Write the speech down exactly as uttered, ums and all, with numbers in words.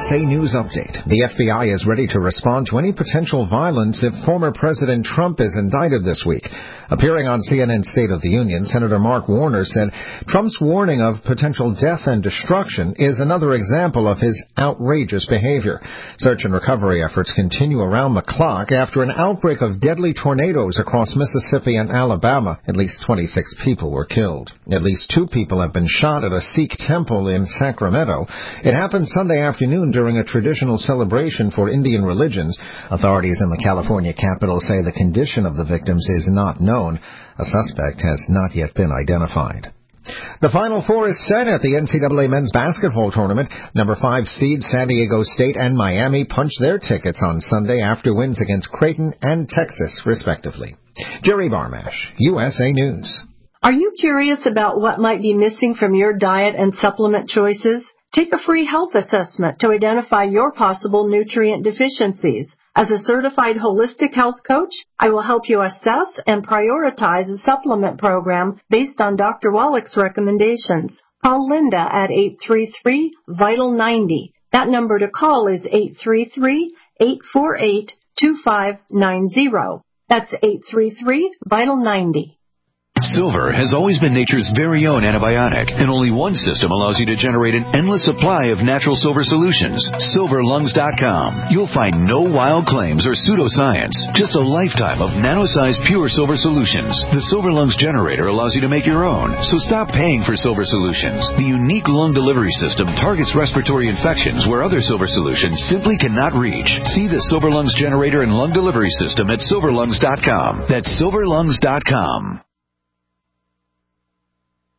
A News Update. The F B I is ready to respond to any potential violence if former President Trump is indicted this week. Appearing on C N N's State of the Union, Senator Mark Warner said Trump's warning of potential death and destruction is another example of his outrageous behavior. Search and recovery efforts continue around the clock after an outbreak of deadly tornadoes across Mississippi and Alabama. At least twenty-six people were killed. At least two people have been shot at a Sikh temple in Sacramento. It happened Sunday afternoon during a traditional celebration for Indian religions. Authorities in the California capital say the condition of the victims is not known. A suspect has not yet been identified. The Final Four is set at the N C double A men's basketball tournament. Number five seed San Diego State and Miami punched their tickets on Sunday after wins against Creighton and Texas, respectively. Jerry Barmash, U S A News. Are you curious about what might be missing from your diet and supplement choices? Take a free health assessment to identify your possible nutrient deficiencies. As a certified holistic health coach, I will help you assess and prioritize a supplement program based on Doctor Wallach's recommendations. Call Linda at eight three three, vital ninety. That number to call is eight three three, eight four eight, two five nine zero. That's eight three three, vital ninety. Silver has always been nature's very own antibiotic, and only one system allows you to generate an endless supply of natural silver solutions. silver lungs dot com. You'll find no wild claims or pseudoscience, just a lifetime of nano-sized pure silver solutions. The Silver Lungs generator allows you to make your own, so stop paying for silver solutions. The unique lung delivery system targets respiratory infections where other silver solutions simply cannot reach. See the Silver Lungs generator and lung delivery system at silver lungs dot com. That's silver lungs dot com.